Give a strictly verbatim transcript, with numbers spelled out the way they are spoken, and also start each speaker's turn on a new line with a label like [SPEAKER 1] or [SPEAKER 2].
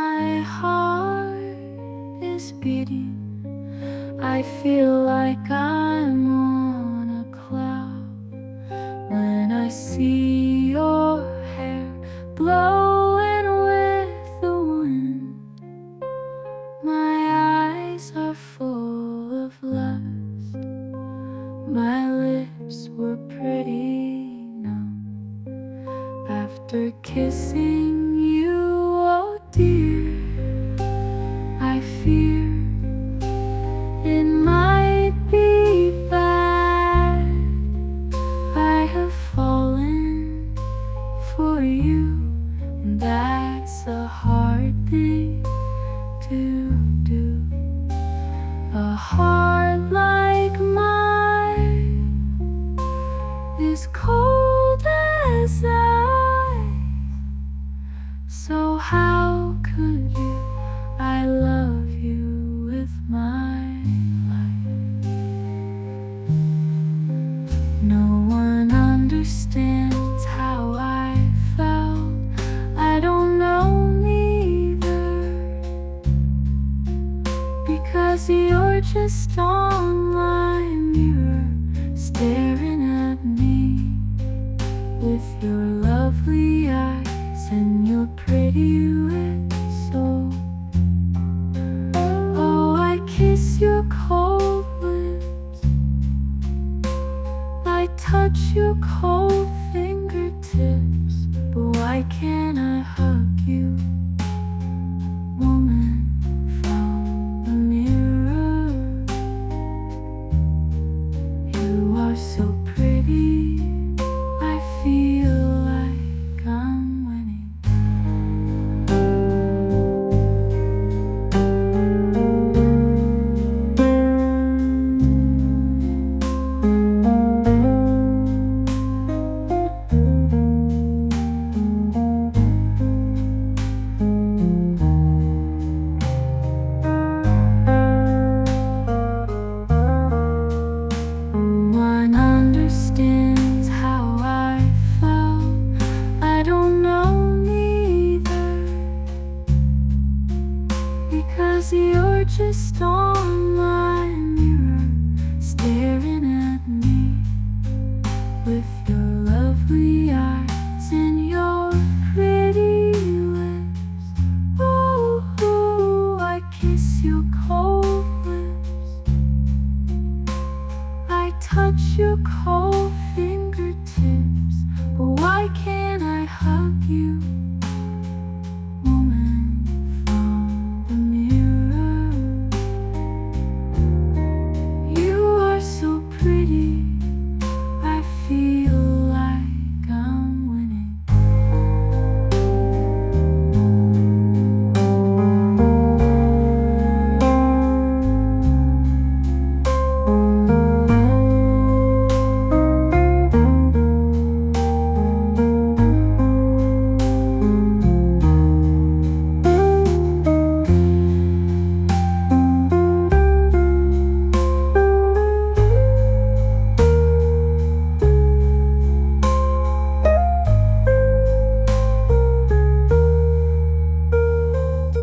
[SPEAKER 1] My heart is beating. I feel like I'm on a cloud when I see your hair blowing with the wind. My eyes are full of lust. My lips were pretty numb after kissing you, oh dear. I fear it might be bad. I have fallen for you, and that's a hard thing to do. A heart like mine is cold as ice. So how could you? I love you with my life. No one understands how I felt. I don't know neither, because you're just on my mirror, staring at me with your lovely eyes and your pretty lips. So oh, I kiss your cold lips, I touch your cold fingertips. But why can't I hug you, woman from the mirror? You are so pretty, I feel like I'm winning. One understands how I felt. I don't know neither, because you're just on my mirror, staring at me with your lovely eyes and your pretty lips. Oh, ooh, I kiss your cold lips, I touch your cold